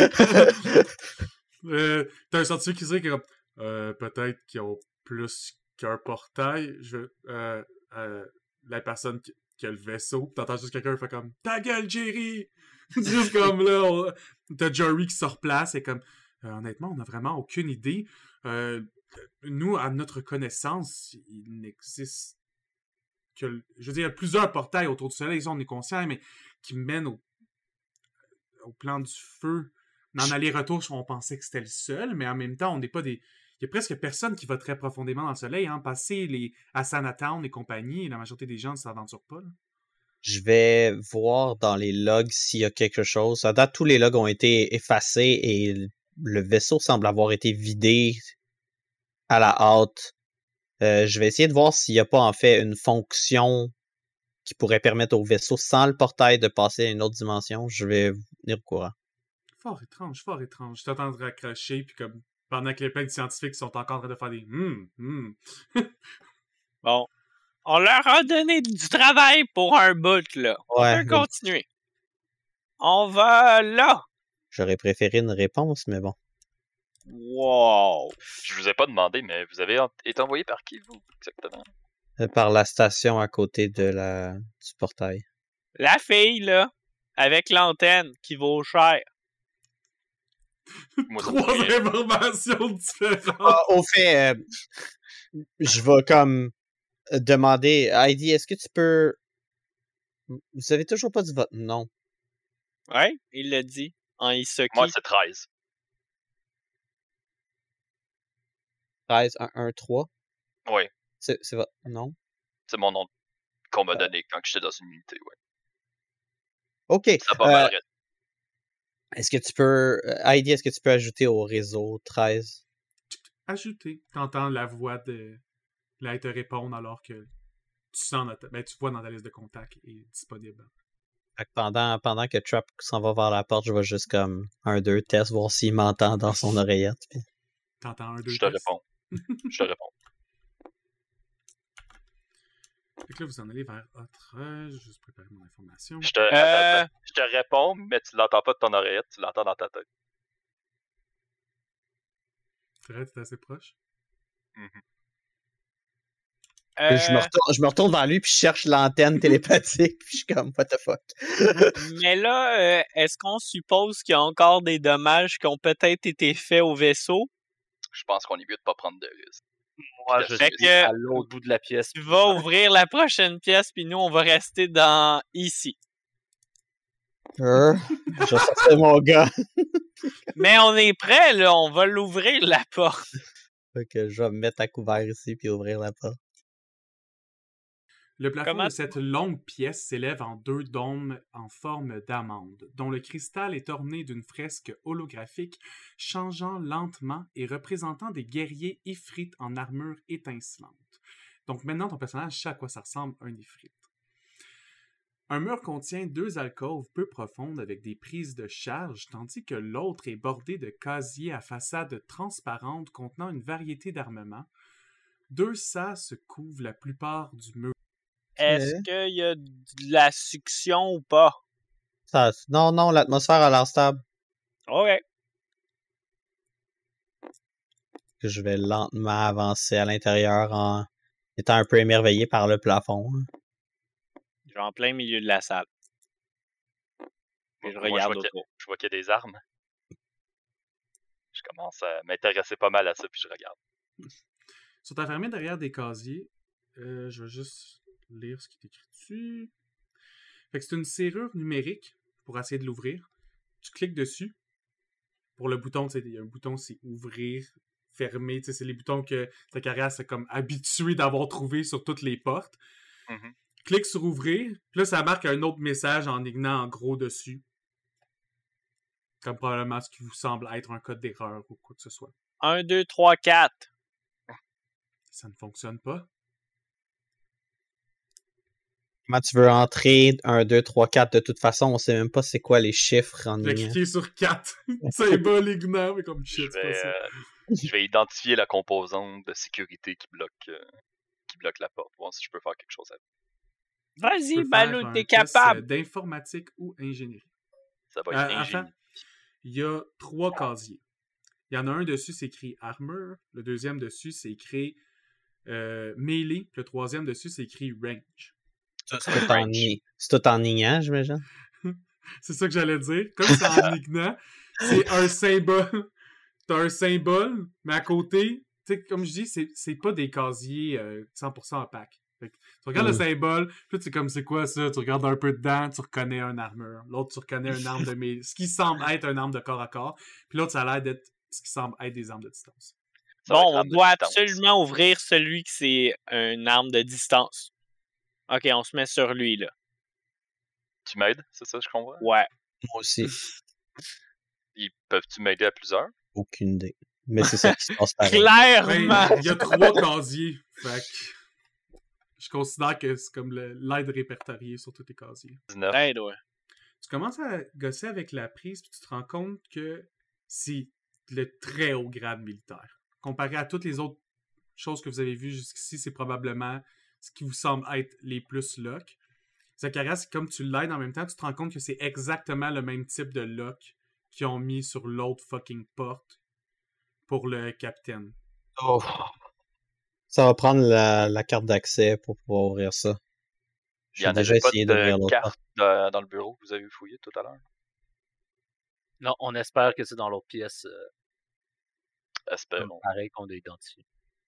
Speaker 1: euh, T'as un scientifique qui dirait que euh, peut-être qu'ils ont plus qu'un portail. Je euh, euh, la personne qui, qui a le vaisseau. T'entends juste quelqu'un qui fait comme ta gueule, Jerry! Juste comme là, on... t'as Jerry qui se replace et comme euh, honnêtement, on n'a vraiment aucune idée. Euh, nous, à notre connaissance, il n'existe que, je veux dire, il y a plusieurs portails autour du soleil, ça on est conscient, mais qui mènent au, au plan du feu. Dans l'aller-retour, on pensait que c'était le seul, mais en même temps, on n'est pas des... Il y a presque personne qui va très profondément dans le soleil, hein. Passer les Asana Town et compagnie, la majorité des gens ne s'aventurent pas, là.
Speaker 3: Je vais voir dans les logs s'il y a quelque chose. À date, tous les logs ont été effacés et le vaisseau semble avoir été vidé à la hâte. Euh, je vais essayer de voir s'il n'y a pas en fait une fonction qui pourrait permettre au vaisseau sans le portail de passer à une autre dimension. Je vais vous tenir au courant.
Speaker 1: Fort étrange, fort étrange. Je t'entends raccrocher, puis comme pendant que les plein de scientifiques sont encore en train de faire des hum, hum.
Speaker 4: Bon. On leur a donné du travail pour un bout, là. On
Speaker 3: Ouais,
Speaker 4: peut
Speaker 3: mais
Speaker 4: continuer. On va là.
Speaker 3: j'aurais préféré une réponse, mais bon.
Speaker 4: Wow.
Speaker 5: Je vous ai pas demandé, mais vous avez en- été envoyé par qui, vous, exactement?
Speaker 3: Euh, Par la station à côté de la du portail.
Speaker 4: La fille, là, avec l'antenne qui vaut cher.
Speaker 5: Moi, ça me
Speaker 1: Trois
Speaker 5: dit rien.
Speaker 1: informations différentes.
Speaker 3: Ah, au fait, euh, je vais comme euh, demander, Heidi, est-ce que tu peux... Vous avez toujours pas dit votre nom.
Speaker 4: Ouais, il l'a dit. En Isoki.
Speaker 5: Moi, c'est treize.
Speaker 3: treize un un trois.
Speaker 5: Oui,
Speaker 3: C'est c'est votre nom?
Speaker 5: c'est mon nom qu'on m'a
Speaker 3: Ah.
Speaker 5: donné quand j'étais dans une unité, ouais.
Speaker 3: OK.
Speaker 5: Ça a pas
Speaker 3: euh,
Speaker 5: mal resté.
Speaker 3: Est-ce que tu peux... euh, Heidi, est-ce que tu peux ajouter au réseau treize?
Speaker 1: Ajouter. T'entends la voix de Lai te répondre alors que tu sens dans ta- ben, tu vois dans ta liste de contacts est disponible.
Speaker 3: Fait que pendant, pendant que Trap s'en va vers la porte, je vais juste comme un, deux, test, voir s'il m'entend dans son oreillette. Puis...
Speaker 1: T'entends un, deux,
Speaker 5: Je te
Speaker 1: tests.
Speaker 5: réponds. Je te réponds.
Speaker 1: Fait que là, vous en allez vers autre. euh, Je vais juste préparer mon information.
Speaker 5: Je te,
Speaker 4: Euh,
Speaker 5: attends, attends. Je te réponds, mais tu l'entends pas de ton oreillette, tu l'entends dans ta tête.
Speaker 1: C'est vrai, t'es assez proche.
Speaker 5: Mhm.
Speaker 4: euh,
Speaker 3: Je, me retourne, je me retourne vers lui, puis je cherche l'antenne télépathique, puis je suis comme, what the fuck.
Speaker 4: mais là, euh, est-ce qu'on suppose qu'il y a encore des dommages qui ont peut-être été faits au vaisseau?
Speaker 5: Je pense qu'on est mieux de pas prendre de risques.
Speaker 2: Moi,
Speaker 5: Puis
Speaker 2: je
Speaker 5: d'assumer
Speaker 2: suis
Speaker 4: que-
Speaker 2: à l'autre bout de la pièce.
Speaker 4: Tu vas ouvrir la prochaine pièce, puis nous, on va rester dans ici.
Speaker 3: Euh, je vais sortir mon gars.
Speaker 4: Mais on est prêt, là. On va l'ouvrir, la porte.
Speaker 3: Fait que je vais me mettre à couvert ici, puis ouvrir la porte.
Speaker 1: Le plafond
Speaker 4: Comment
Speaker 1: de cette longue pièce s'élève en deux dômes en forme d'amande, dont le cristal est orné d'une fresque holographique changeant lentement et représentant des guerriers ifrites en armure étincelante. Donc maintenant, ton personnage sait à quoi ça ressemble un ifrite. Un mur contient deux alcôves peu profondes avec des prises de charge, tandis que l'autre est bordé de casiers à façade transparente contenant une variété d'armements. Deux sas couvrent la plupart du mur.
Speaker 4: Est-ce qu'il y a de la succion ou pas?
Speaker 3: Ça, non, non, l'atmosphère a l'air stable.
Speaker 4: OK.
Speaker 3: Que je vais lentement avancer à l'intérieur en étant un peu émerveillé par le plafond.
Speaker 4: Je suis en plein milieu de la salle. Puis je
Speaker 5: Moi,
Speaker 4: regarde
Speaker 5: je vois qu'il y a-
Speaker 4: autour.
Speaker 5: je vois qu'il y a des armes. Je commence à m'intéresser pas mal à ça, puis je regarde.
Speaker 1: Ils sont enfermés derrière des casiers. Euh, je vais juste lire ce qui est écrit dessus. Fait que c'est une serrure numérique pour essayer de l'ouvrir. Tu cliques dessus. Pour le bouton, tu sais, il y a un bouton, c'est ouvrir, fermer. Tu sais, c'est les boutons que ta carrière s'est comme habitué d'avoir trouvé sur toutes les portes.
Speaker 5: Mhm.
Speaker 1: Clique sur ouvrir. Puis là, ça marque un autre message en ignant en gros dessus. Comme probablement ce qui vous semble être un code d'erreur ou quoi que ce soit.
Speaker 4: Un, deux, trois, quatre.
Speaker 1: Ça ne fonctionne pas.
Speaker 3: Comment tu veux entrer un, deux, trois, quatre? De toute façon, on sait même pas c'est quoi les chiffres en
Speaker 1: J'ai
Speaker 3: ligne.
Speaker 1: cliqué sur quatre. Symbole ignore, mais comme shit,
Speaker 5: Je
Speaker 1: c'est pas
Speaker 5: vais,
Speaker 1: ça.
Speaker 5: euh, je vais identifier la composante de sécurité qui bloque, euh, qui bloque la porte, voir si je peux faire quelque chose avec.
Speaker 4: Vas-y,
Speaker 1: Tu peux
Speaker 4: Balou,
Speaker 1: faire un
Speaker 4: t'es
Speaker 1: test,
Speaker 4: capable.
Speaker 1: euh, d'informatique ou ingénierie.
Speaker 5: Ça va
Speaker 1: Euh,
Speaker 5: être
Speaker 1: enfin,
Speaker 5: ingénieux.
Speaker 1: il y a trois casiers. Il y en a un dessus, c'est écrit Armor. Le deuxième dessus, c'est écrit euh, Melee. Le troisième dessus, c'est écrit Range.
Speaker 3: C'est tout en ni- c'est tout en niant, j'imagine.
Speaker 1: C'est ça que j'allais dire. Comme c'est en ignant, c'est un symbole. T'as un symbole, mais à côté, tu sais, comme je dis, c'est, c'est pas des casiers euh, cent pour cent opaques. Fait que tu regardes
Speaker 3: Mm.
Speaker 1: le symbole, puis là, tu es comme, c'est quoi ça? Tu regardes un peu dedans, tu reconnais un armure. L'autre, tu reconnais une arme de mêlée. Ce qui semble être une arme de corps à corps. Puis l'autre, ça a l'air d'être ce qui semble être des armes de distance.
Speaker 5: Ça va
Speaker 4: Bon,
Speaker 5: être
Speaker 4: on
Speaker 5: arme de
Speaker 4: doit
Speaker 5: distance.
Speaker 4: absolument ouvrir celui qui c'est une arme de distance. OK, on se met sur lui, là.
Speaker 5: Tu m'aides, c'est ça, je comprends?
Speaker 4: Ouais.
Speaker 3: Moi aussi.
Speaker 5: Ils peuvent-tu m'aider à plusieurs?
Speaker 3: Aucune idée. Mais c'est ça qui se passe pareil.
Speaker 4: Clairement!
Speaker 1: Ben, il y a trois casiers. Fait que je considère que c'est comme le- l'aide répertoriée sur tous les casiers.
Speaker 5: dix-neuf.
Speaker 4: Aide, ouais.
Speaker 1: Tu commences à gosser avec la prise, puis tu te rends compte que c'est le très haut grade militaire. Comparé à toutes les autres choses que vous avez vues jusqu'ici, c'est probablement ce qui vous semble être les plus lock. Zacharias, comme tu l'aides en même temps, tu te rends compte que c'est exactement le même type de lock qu'ils ont mis sur l'autre fucking porte pour le capitaine.
Speaker 3: Oh. Ça va prendre la, la carte d'accès pour pouvoir ouvrir ça.
Speaker 5: Il y
Speaker 3: J'ai
Speaker 5: en
Speaker 3: déjà
Speaker 5: avait pas
Speaker 3: essayé d'ouvrir
Speaker 5: de
Speaker 3: l'autre
Speaker 5: carte
Speaker 3: porte.
Speaker 5: dans, dans le bureau que vous avez fouillé tout à l'heure.
Speaker 2: Non, on espère que c'est dans l'autre pièce. euh,
Speaker 5: Espérons.
Speaker 2: pareil qu'on l'a identifié.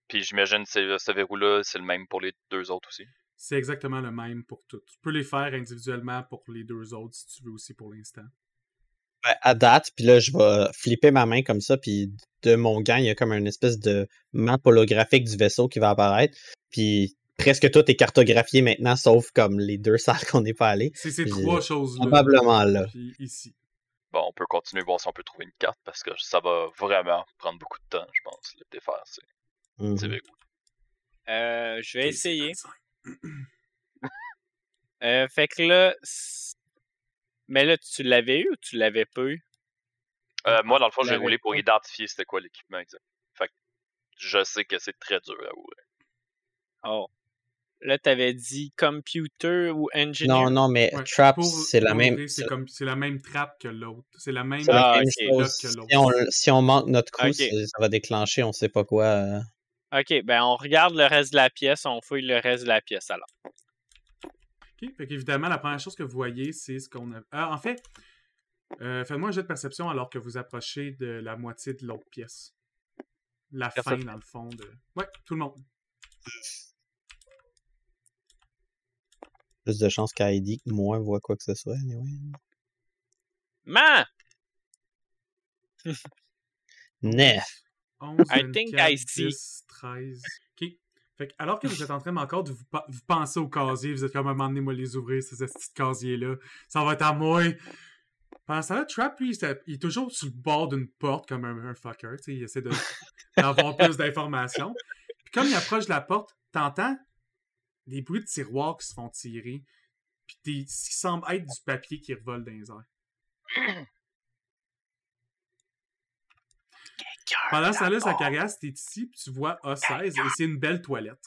Speaker 5: Puis j'imagine que ce verrou-là, c'est le même pour les deux autres aussi.
Speaker 1: C'est exactement le même pour tout. Tu peux les faire individuellement pour les deux autres si tu veux aussi pour l'instant.
Speaker 3: Ben, à date, puis là, je vais flipper ma main comme ça, puis de mon gant, il y a comme une espèce de map holographique du vaisseau qui va apparaître. Puis presque tout est cartographié maintenant, sauf comme les deux salles qu'on n'est pas allé.
Speaker 1: C'est ces
Speaker 3: Puis,
Speaker 1: trois choses-là.
Speaker 3: probablement là.
Speaker 1: Puis ici.
Speaker 5: Bon, on peut continuer voir si on peut trouver une carte parce que ça va vraiment prendre beaucoup de temps, je pense, le défaire ces,
Speaker 3: Mhm.
Speaker 5: ces verrous.
Speaker 4: Euh, je vais
Speaker 1: Ok,
Speaker 4: essayer.
Speaker 1: c'est vingt-cinq.
Speaker 4: Euh, fait que là... c- Mais là, tu l'avais eu ou tu l'avais pas eu?
Speaker 5: Euh, moi, dans le fond, j'ai
Speaker 4: l'avais
Speaker 5: roulé pour
Speaker 4: pas.
Speaker 5: identifier c'était quoi l'équipement exact. Fait que je sais que c'est très dur à ouvrir.
Speaker 4: Oh. Là, t'avais dit computer ou engineer?
Speaker 3: Non, non, mais
Speaker 1: Ouais,
Speaker 3: Traps,
Speaker 1: pour-
Speaker 3: c'est la
Speaker 1: pour
Speaker 3: même.
Speaker 1: ouvrir, C'est
Speaker 3: C'est
Speaker 1: comme c'est la même trappe que l'autre. C'est la même
Speaker 3: c'est la
Speaker 4: Ah,
Speaker 3: même
Speaker 4: ok.
Speaker 1: bloc
Speaker 3: chose.
Speaker 1: que l'autre.
Speaker 3: Si on, si on manque notre coup,
Speaker 4: Ok.
Speaker 3: c'est- ça va déclencher, on sait pas quoi. euh.
Speaker 4: Ok, ben on regarde le reste de la pièce, on fouille le reste de la pièce alors.
Speaker 1: OK. Fait qu'évidemment, la première chose que vous voyez, c'est ce qu'on a. Ah, en fait, euh, faites-moi un jet de perception alors que vous approchez de la moitié de l'autre pièce. La fin,
Speaker 2: Perception.
Speaker 1: dans le fond. de. Ouais, tout le monde.
Speaker 3: Plus de chances qu'Heidi que moi voit quoi que ce soit. Anyway.
Speaker 4: Man!
Speaker 3: Neuf.
Speaker 1: onze,
Speaker 4: I think
Speaker 1: vingt-quatre,
Speaker 4: I see.
Speaker 1: dix, treize. OK. Fait que, alors que vous êtes en train encore de vous, pa- vous penser au casier, vous êtes comme à un moment donné, moi, les ouvrir, ces petits casiers-là. Ça va être à moi. Pendant ce temps-là, Trap, lui, il est- il est toujours sur le bord d'une porte comme un, un fucker. Tu sais, il essaie de- d'avoir plus d'informations. Puis comme il approche de la porte, t'entends des bruits de tiroirs qui se font tirer. Puis des, ce qui semble être du papier qui revole dans les airs. Pendant ce temps-là, Zacharias, t'es ici, puis tu vois A seize, et c'est une belle toilette.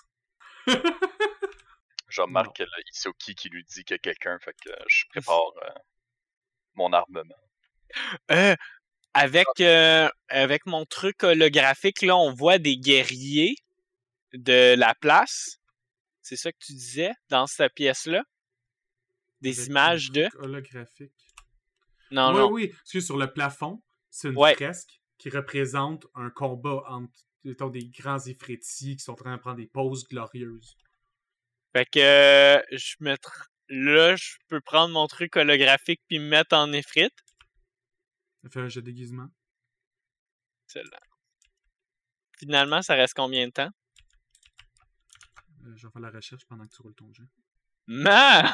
Speaker 5: Je remarque que là, Isoki qui lui dit qu'il y a quelqu'un, fait que euh, je prépare euh, mon armement.
Speaker 4: Euh, avec, euh, avec mon truc holographique, là, on voit des guerriers de la place. C'est ça que tu disais dans cette pièce-là? Des
Speaker 1: Avec
Speaker 4: images
Speaker 1: un
Speaker 4: de...
Speaker 1: truc holographique.
Speaker 4: Non,
Speaker 1: oui,
Speaker 4: non.
Speaker 1: oui, parce que sur le plafond, c'est une
Speaker 4: Ouais.
Speaker 1: fresque qui représente un combat entre mettons, des grands Ifritis qui sont en train de prendre des poses glorieuses.
Speaker 4: Fait que euh, je mettrai... Là, je peux prendre mon truc holographique puis me mettre en effrite.
Speaker 1: Ça fait un jeu de déguisement.
Speaker 4: Celle-là. Finalement, ça reste combien de temps?
Speaker 1: Euh, je vais faire la recherche pendant que tu roules ton jeu.
Speaker 4: Man!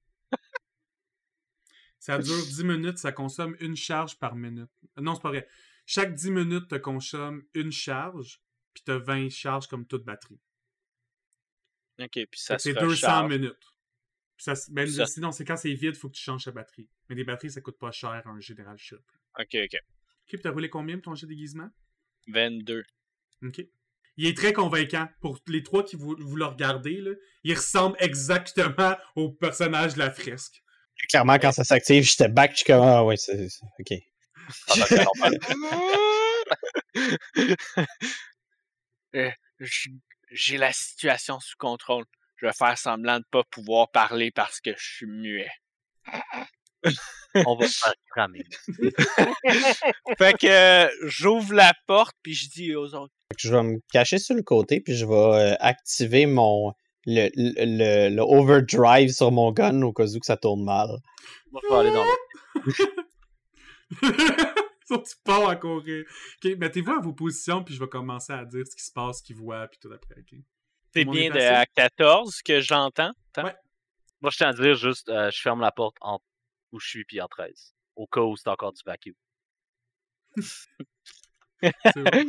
Speaker 1: Ça dure dix minutes, ça consomme une charge par minute. Euh, Non, c'est pas vrai. Chaque dix minutes te consomme une charge, puis t'as vingt charges comme toute batterie.
Speaker 4: Ok, puis
Speaker 1: Fait
Speaker 4: ça
Speaker 1: que
Speaker 4: se
Speaker 1: c'est deux cents
Speaker 4: recharge.
Speaker 1: minutes. Puis ça, se- ben,
Speaker 4: Ça-
Speaker 1: sinon, c'est quand c'est vide, faut que tu changes ta batterie. Mais des batteries, ça coûte pas cher en général shop.
Speaker 4: Ok, ok.
Speaker 1: Ok, puis t'as roulé combien pour ton jeu de déguisement?
Speaker 4: vingt-deux.
Speaker 1: Ok. Il est très convaincant. Pour les trois qui vous, vous le regardez, là, il ressemble exactement au personnage de la fresque.
Speaker 3: Clairement, quand ça s'active, j'étais back, je suis comme, ah ouais, c'est, c'est- ok.
Speaker 5: Pendant que l'on parle.
Speaker 4: Euh, j- J'ai la situation sous contrôle. Je vais faire semblant de pas pouvoir parler parce que je suis muet.
Speaker 2: On va se faire cramer.
Speaker 4: Fait que euh, j'ouvre la porte puis je dis aux autres.
Speaker 3: Fait que je vais me cacher sur le côté, puis je vais euh, activer mon le, le, le, le overdrive sur mon gun au cas où que ça tourne mal.
Speaker 2: Moi, je vais aller dans l'autre.
Speaker 1: Sauf que tu pars à courir. Ok, mettez-vous à vos positions, puis je vais commencer à dire ce qui se passe, ce qu'ils voient, puis tout après. Ok.
Speaker 4: C'est
Speaker 1: Tout le monde
Speaker 4: bien
Speaker 1: est
Speaker 4: de
Speaker 1: placé?
Speaker 4: à quatorze que j'entends.
Speaker 1: Ouais.
Speaker 2: Moi, je tiens à dire juste, euh, je ferme la porte entre où je suis puis en treize. Au cas où c'est encore du vacuum.
Speaker 1: C'est bon.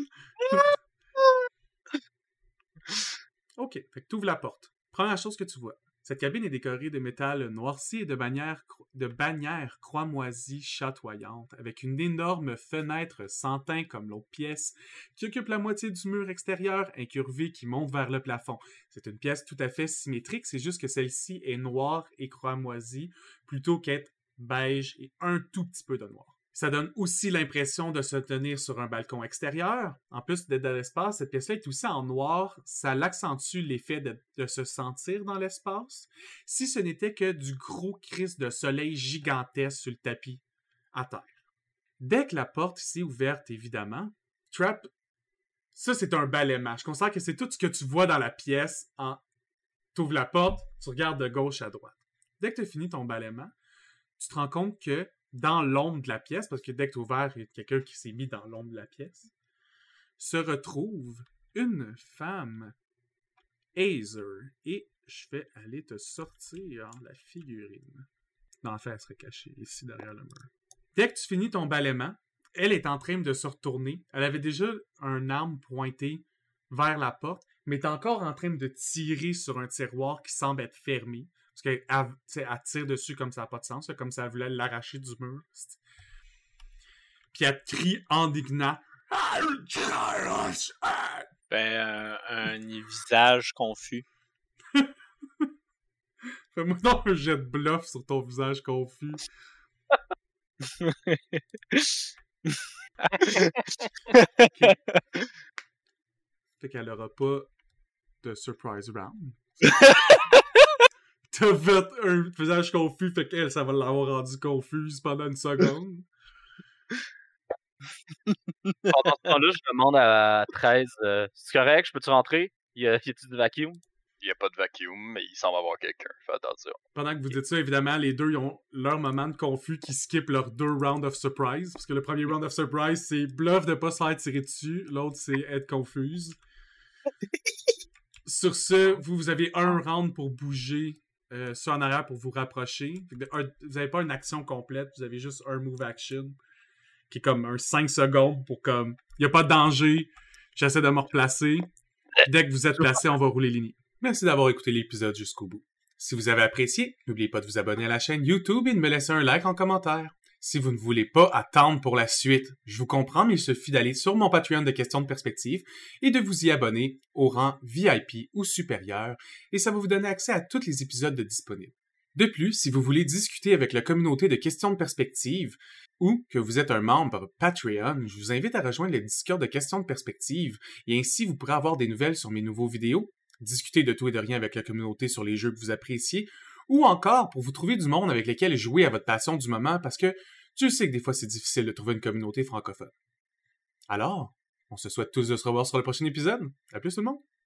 Speaker 1: Ok, fait que tu ouvres la porte. Première chose que tu vois. Cette cabine est décorée de métal noirci et de bannières, cro- de bannières croix-moisies chatoyantes, avec une énorme fenêtre sans teint comme l'autre pièce, qui occupe la moitié du mur extérieur incurvé qui monte vers le plafond. C'est une pièce tout à fait symétrique, c'est juste que celle-ci est noire et croix-moisie, plutôt qu'être beige et un tout petit peu de noir. Ça donne aussi l'impression de se tenir sur un balcon extérieur. En plus d'être dans l'espace, cette pièce-là est aussi en noir. Ça l'accentue l'effet de, de se sentir dans l'espace. Si ce n'était que du gros crisp de soleil gigantesque sur le tapis à terre. Dès que la porte s'est ouverte, évidemment, Trap Ça, c'est un balaiement. Je considère que c'est tout ce que tu vois dans la pièce. En... Tu ouvres la porte, tu regardes de gauche à droite. Dès que tu as fini ton balaiement, tu te rends compte que dans l'ombre de la pièce, parce que dès que tu as ouvert, il y a quelqu'un qui s'est mis dans l'ombre de la pièce, se retrouve une femme, Azer. Et je vais aller te sortir la figurine. Non, en fait, elle serait cachée ici derrière le mur. Dès que tu finis ton balaiement, elle est en train de se retourner. Elle avait déjà un arme pointée vers la porte, mais est encore en train de tirer sur un tiroir qui semble être fermé. Parce qu'elle elle tire dessus comme ça n'a pas de sens, comme si elle voulait l'arracher du mur. Puis elle crie indignant.
Speaker 4: Ben, un, un visage confus.
Speaker 1: Fais-moi donc un jet de bluff sur ton visage confus. Okay. Fait qu'elle aura pas de surprise round. T'as fait un visage confus, fait qu'elle, ça va l'avoir rendu confuse pendant une seconde.
Speaker 2: Pendant ce temps-là, je demande à treize, euh, c'est correct, je peux-tu rentrer? Y a-t-il du vacuum?
Speaker 5: Il n'y a pas de vacuum, mais il semble avoir quelqu'un. Fais attention.
Speaker 1: Pendant que vous dites ça, évidemment, les deux ils ont leur moment de confus qui skippent leurs deux rounds of surprise. Parce que le premier round of surprise, c'est bluff de pas se faire tirer dessus. L'autre, c'est être confuse. Sur ce, vous, vous avez un round pour bouger euh, ça en arrière pour vous rapprocher. Un, vous n'avez pas une action complète, vous avez juste un move action qui est comme un cinq secondes pour comme... Il n'y a pas de danger, j'essaie de me replacer. Dès que vous êtes placé, on va rouler ligne. Merci d'avoir écouté l'épisode jusqu'au bout. Si vous avez apprécié, n'oubliez pas de vous abonner à la chaîne YouTube et de me laisser un like en commentaire. Si vous ne voulez pas attendre pour la suite, je vous comprends, mais il suffit d'aller sur mon Patreon de questions de perspective et de vous y abonner au rang V I P ou supérieur, et ça va vous donner accès à tous les épisodes de disponibles. De plus, si vous voulez discuter avec la communauté de questions de perspective ou que vous êtes un membre Patreon, je vous invite à rejoindre le Discord de questions de perspective et ainsi vous pourrez avoir des nouvelles sur mes nouveaux vidéos, discuter de tout et de rien avec la communauté sur les jeux que vous appréciez, ou encore pour vous trouver du monde avec lequel jouer à votre passion du moment parce que je sais que des fois c'est difficile de trouver une communauté francophone. Alors, on se souhaite tous de se revoir sur le prochain épisode. À plus tout le monde!